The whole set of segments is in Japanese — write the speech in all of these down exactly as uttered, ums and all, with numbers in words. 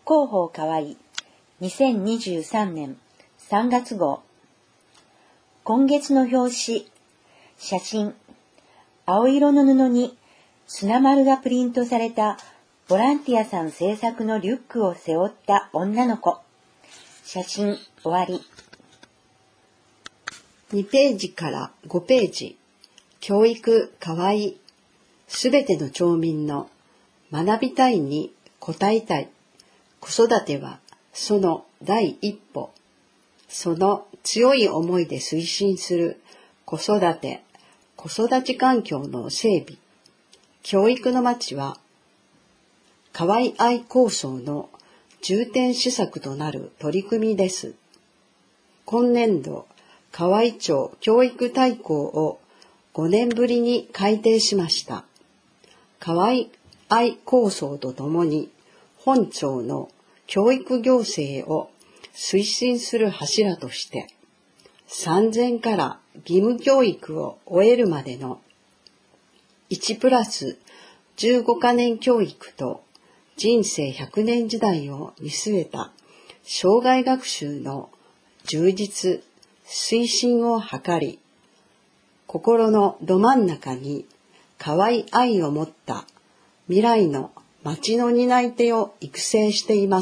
広報かわいにせんにじゅうさんねんさんがつ号。今月の表紙、写真、青色の布に砂丸がプリントされたボランティアさん制作のリュックを背負った女の子。写真終わり。 にページからごページ。教育かわいい。すべての町民の学びたいに応えたい。子育てはその第一歩。その強い思いで推進する子育て、子育ち環境の整備。教育の街は、かわい愛構想の重点施策となる取り組みです。今年度、河合町教育大綱をごねんぶりに改定しました。かわい愛構想とともに、本町の教育行政を推進する柱として、産前から義務教育を終えるまでのいちプラスじゅうごかねん教育と人生ひゃくねん時代を見据えた生涯学習の充実、推進を図り、心のど真ん中にかわい愛を持った未来の町の担い手を育成しています。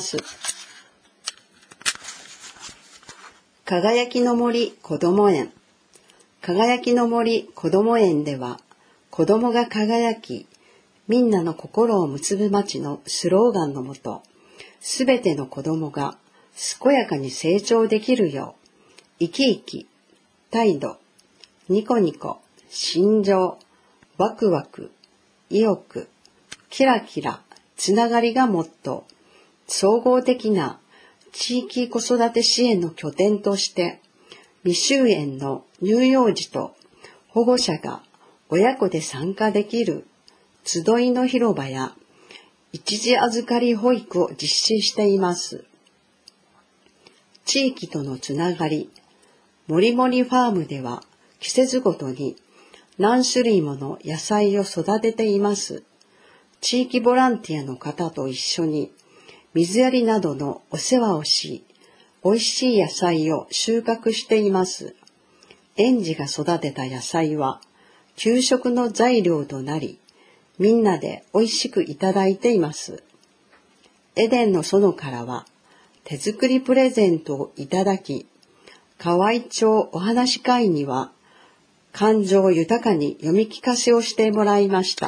輝きの森こども園。輝きの森こども園では、子どもが輝き、みんなの心を結ぶ町のスローガンのもと、すべての子どもが健やかに成長できるよう、生き生き、態度、ニコニコ、心情、ワクワク、意欲、キラキラ、つながりがモットー、総合的な地域子育て支援の拠点として、未就園の乳幼児と保護者が親子で参加できる集いの広場や一時預かり保育を実施しています。地域とのつながり、もりもりファームでは季節ごとに何種類もの野菜を育てています。地域ボランティアの方と一緒に水やりなどのお世話をし、美味しい野菜を収穫しています。園児が育てた野菜は給食の材料となり、みんなで美味しくいただいています。エデンの園からは手作りプレゼントをいただき、河合町お話会には感情豊かに読み聞かせをしてもらいました。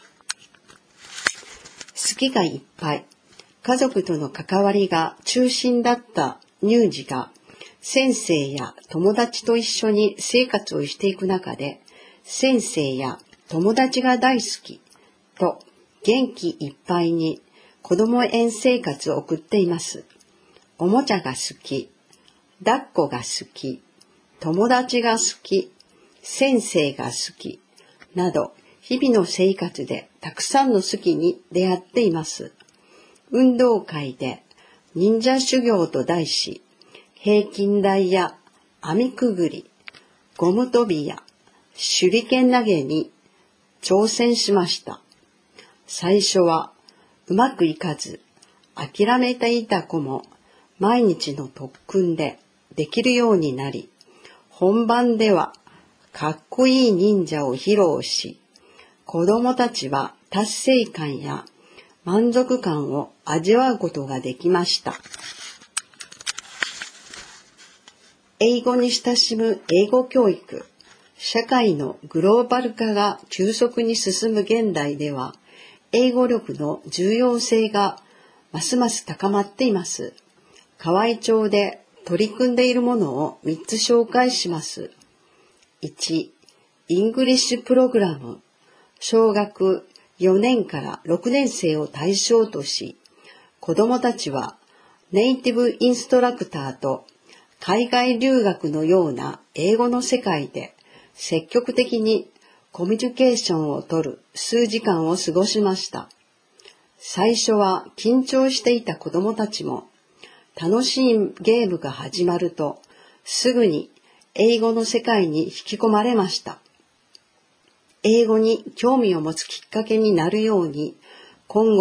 好きがいっぱい、家族との関わりが中心だった乳児が先生や友達と一緒に生活をしていく中で、先生や友達が大好きと元気いっぱいに子ども園生活を送っています。おもちゃが好き、抱っこが好き、友達が好き、先生が好きなど、日々の生活でたくさんの好きに出会っています。運動会で忍者修行と題し、平均台や網くぐり、ゴム跳びや手裏剣投げに挑戦しました。最初はうまくいかず諦めていた子も毎日の特訓でできるようになり、本番ではかっこいい忍者を披露し、子どもたちは達成感や満足感を味わうことができました。英語に親しむ英語教育。社会のグローバル化が急速に進む現代では、英語力の重要性がますます高まっています。河合町で取り組んでいるものをみっつ紹介します。いち、イングリッシュプログラム。小学よねんからろくねん生を対象とし、子どもたちはネイティブインストラクターと海外留学のような英語の世界で積極的にコミュニケーションをとる数時間を過ごしました。最初は緊張していた子どもたちも、楽しいゲームが始まるとすぐに英語の世界に引き込まれました。英語に興味を持つきっかけになるように、今後も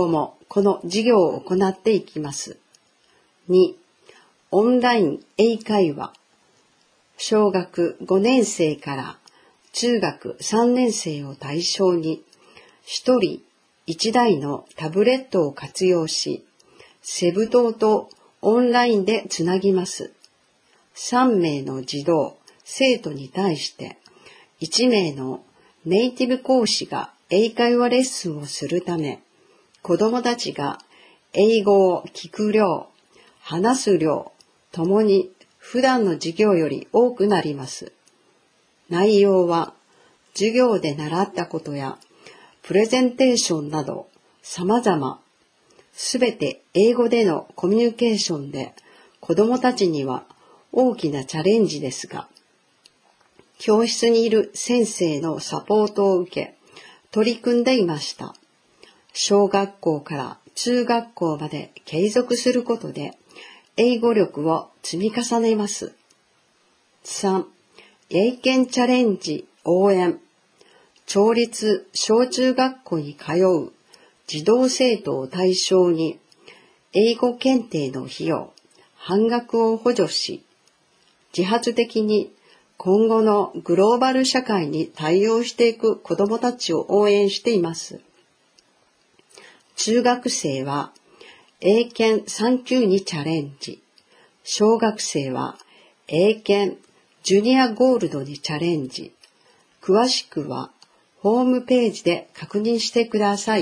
この授業を行っていきます。に、オンライン英会話。小学ごねん生から中学さんねん生を対象に、ひとりいちだいのタブレットを活用し、セブ島とオンラインでつなぎます。さんめいの児童、生徒に対して、いちめいのネイティブ講師が英会話レッスンをするため、子どもたちが英語を聞く量、話す量ともに普段の授業より多くなります。内容は授業で習ったことやプレゼンテーションなど様々、すべて英語でのコミュニケーションで子どもたちには大きなチャレンジですが、教室にいる先生のサポートを受け、取り組んでいました。小学校から中学校まで継続することで、英語力を積み重ねます。さん、英検チャレンジ応援。町立小中学校に通う児童生徒を対象に、英語検定の費用、半額を補助し、自発的に今後のグローバル社会に対応していく子どもたちを応援しています。中学生は英検さん級にチャレンジ。小学生は英検ジュニアゴールドにチャレンジ。詳しくはホームページで確認してください。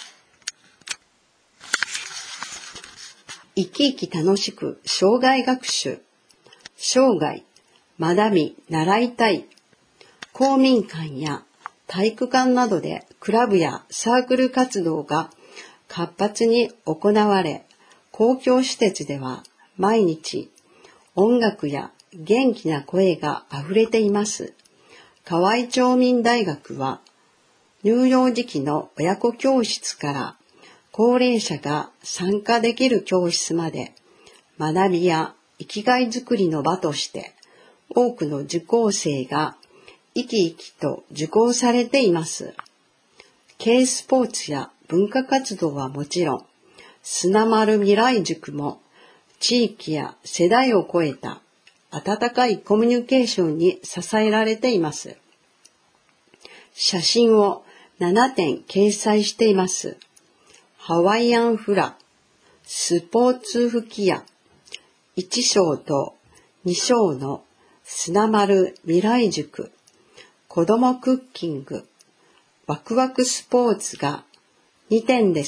生き生き楽しく生涯学習。生涯学び習いたい。公民館や体育館などでクラブやサークル活動が活発に行われ、公共施設では毎日音楽や元気な声があふれています。河合町民大学は乳幼児期の親子教室から高齢者が参加できる教室まで学びや生きがいづくりの場として多くの受講生が生き生きと受講されています。Kスポーツや文化活動はもちろん、砂丸未来塾も地域や世代を超えた温かいコミュニケーションに支えられています。写真をななてん掲載しています。ハワイアンフラ、スポーツ吹き矢、いち章とに章の砂丸未来塾、子どもクッキング、ワクワクスポーツがにてんです。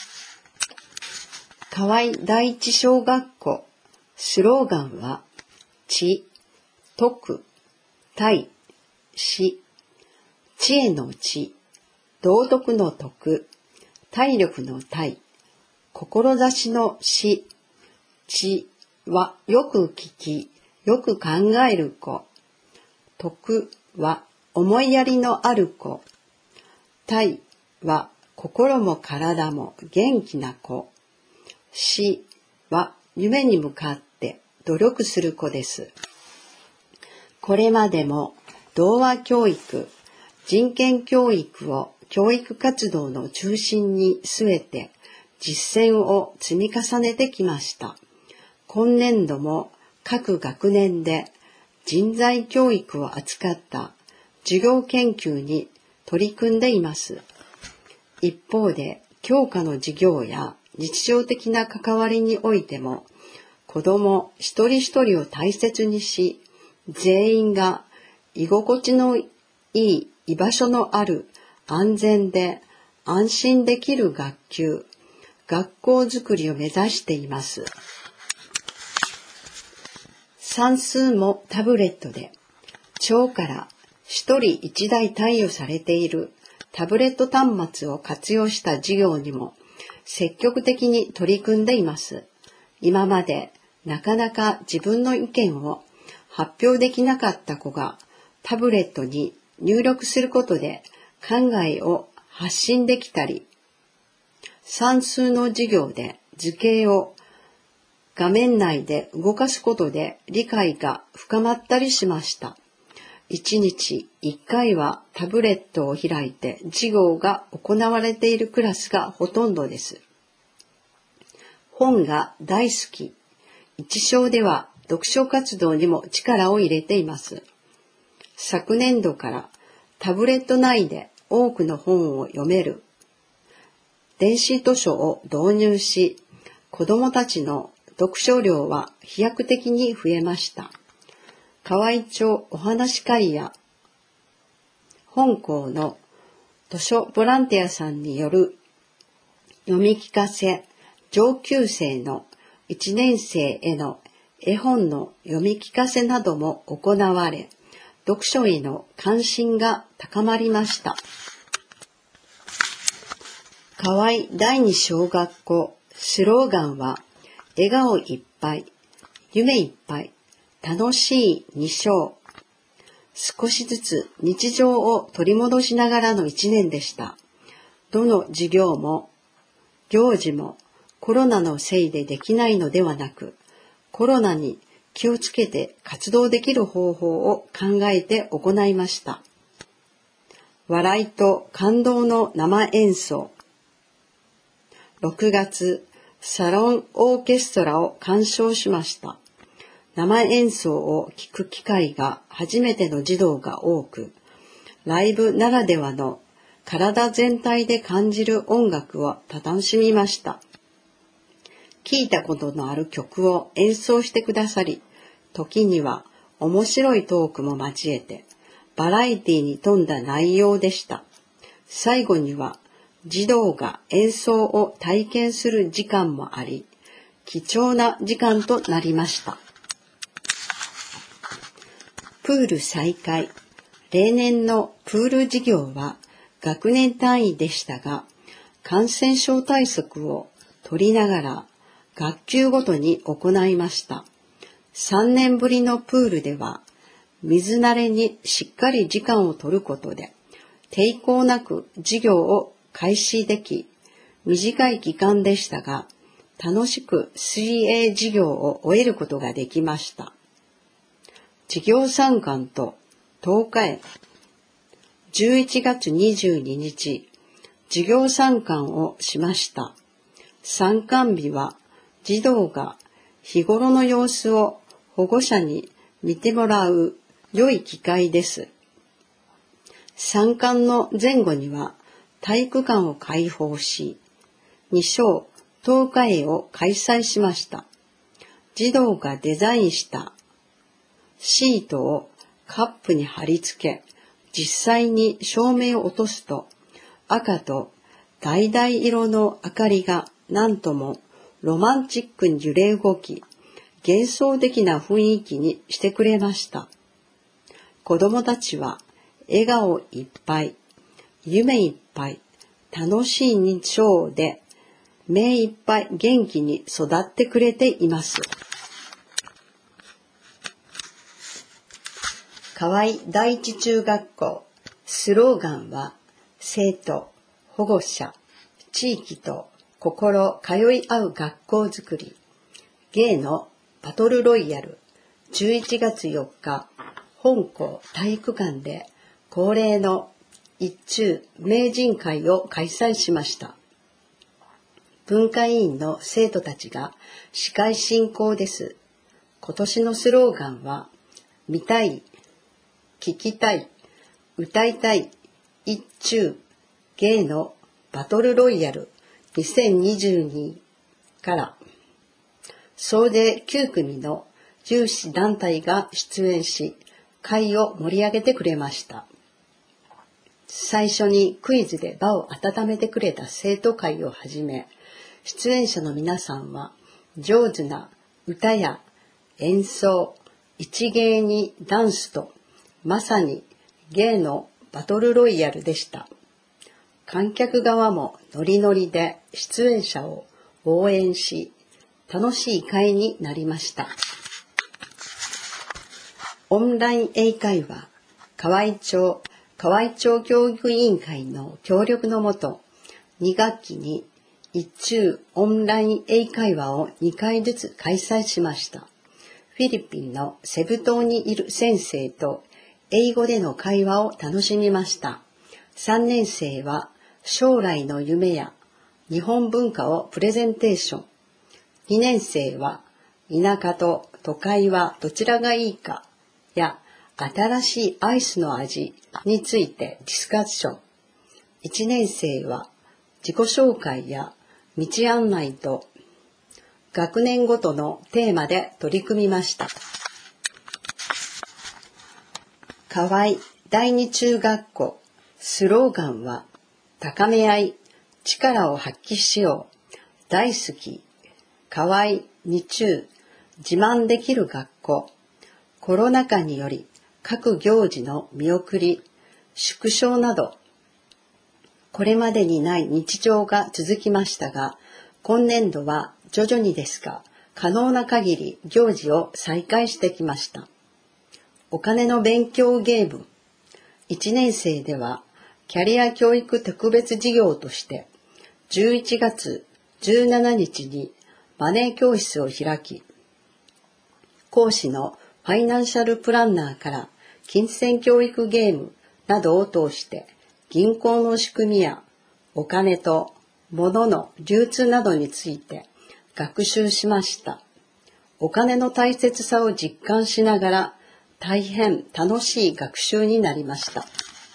河合第一小学校、スローガンは、知、徳、体、知、知恵の知、道徳の徳、体力の体、志の志、知はよく聞き、よく考える子、徳は思いやりのある子、体は心も体も元気な子、志は夢に向かって努力する子です。これまでも童話教育、人権教育を教育活動の中心に据えて実践を積み重ねてきました。今年度も各学年で人材教育を扱った授業研究に取り組んでいます。一方で教科の授業や日常的な関わりにおいても子ども一人一人を大切にし、全員が居心地のいい居場所のある安全で安心できる学級、学校づくりを目指しています。算数もタブレットで、町から一人一台貸与されているタブレット端末を活用した授業にも積極的に取り組んでいます。今までなかなか自分の意見を発表できなかった子がタブレットに入力することで考えを発信できたり、算数の授業で図形を画面内で動かすことで理解が深まったりしました。いちにちいっかいはタブレットを開いて授業が行われているクラスがほとんどです。 本が大好き。一生では読書活動にも力を入れています。昨年度からタブレット内で多くの本を読める電子図書を導入し、子どもたちの読書量は飛躍的に増えました。河合町お話し会や本校の図書ボランティアさんによる読み聞かせ、上級生のいちねん生への絵本の読み聞かせなども行われ、読書への関心が高まりました。河合第二小学校スローガンは、笑顔いっぱい、夢いっぱい、楽しいに章。少しずつ日常を取り戻しながらの一年でした。どの授業も行事もコロナのせいでできないのではなく、コロナに気をつけて活動できる方法を考えて行いました。笑いと感動の生演奏。ろくがつ、サロンオーケストラを鑑賞しました。生演奏を聴く機会が初めての児童が多く、ライブならではの体全体で感じる音楽を楽しみました。聴いたことのある曲を演奏してくださり、時には面白いトークも交えて、バラエティに富んだ内容でした。最後には児童が演奏を体験する時間もあり、貴重な時間となりました。プール再開。例年のプール授業は学年単位でしたが、感染症対策を取りながら学級ごとに行いました。さんねんぶりのプールでは、水慣れにしっかり時間を取ることで、抵抗なく授業を開始でき、短い期間でしたが、楽しく水泳授業を終えることができました。授業参観ととおか園。じゅういちがつにじゅうににち、授業参観をしました。参観日は児童が日頃の様子を保護者に見てもらう良い機会です。参観の前後には体育館を開放し、に章とおか園を開催しました。児童がデザインしたシートをカップに貼り付け、実際に照明を落とすと、赤と橙色の明かりが何ともロマンチックに揺れ動き、幻想的な雰囲気にしてくれました。子どもたちは笑顔いっぱい、夢いっぱい、楽しい日章で目いっぱい元気に育ってくれています。河合第一中学校スローガンは、生徒、保護者、地域と心通い合う学校づくり。芸のバトルロイヤル。じゅういちがつよっか、本校体育館で恒例の一中名人会を開催しました。文化委員の生徒たちが司会進行です。今年のスローガンは、見たい、聞きたい、歌いたい、一中芸のバトルロイヤルにせんにじゅうにから総勢きゅうくみの有志団体が出演し、会を盛り上げてくれました。最初にクイズで場を温めてくれた生徒会をはじめ、出演者の皆さんは上手な歌や演奏、一芸にダンスと、まさに芸のバトルロイヤルでした。観客側もノリノリで出演者を応援し、楽しい会になりました。オンライン英会話、河合町、河合町教育委員会の協力のもと、にがっきに一中オンライン英会話をにかいずつ開催しました。フィリピンのセブ島にいる先生と英語での会話を楽しみました。さんねん生は将来の夢や日本文化をプレゼンテーション。 にねん生は田舎と都会はどちらがいいかや新しいアイスの味についてディスカッション。いちねん生は自己紹介や道案内と学年ごとのテーマで取り組みました。河合第二中学校スローガンは高め合い、力を発揮しよう、大好き、河合二中、自慢できる学校、コロナ禍により各行事の見送り、縮小など、これまでにない日常が続きましたが、今年度は徐々にですが、可能な限り行事を再開してきました。お金の勉強ゲーム。いちねん生では、キャリア教育特別事業として、じゅういちがつじゅうしちにちにマネー教室を開き、講師のファイナンシャルプランナーから金銭教育ゲームなどを通して銀行の仕組みやお金と物の流通などについて学習しました。お金の大切さを実感しながら大変楽しい学習になりました。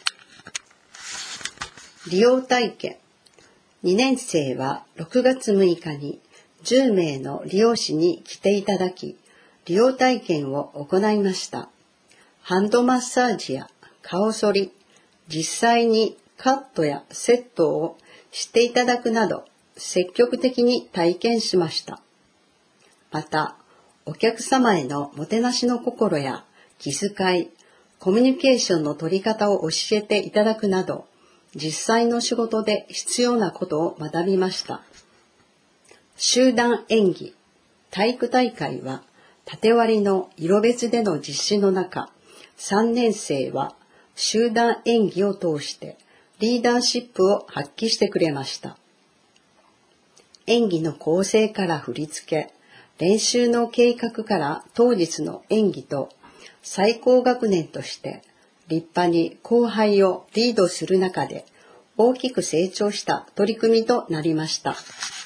利用体験。にねん生はろくがつむいかにじゅうめいの利用士に来ていただき、利用体験を行いました。ハンドマッサージや顔剃り、実際にカットやセットをしていただくなど、積極的に体験しました。また、お客様へのもてなしの心や気遣い、コミュニケーションの取り方を教えていただくなど、実際の仕事で必要なことを学びました。集団演技、体育大会は、縦割りの色別での実施の中、さんねん生は集団演技を通してリーダーシップを発揮してくれました。演技の構成から振り付け、練習の計画から当日の演技と最高学年として立派に後輩をリードする中で大きく成長した取り組みとなりました。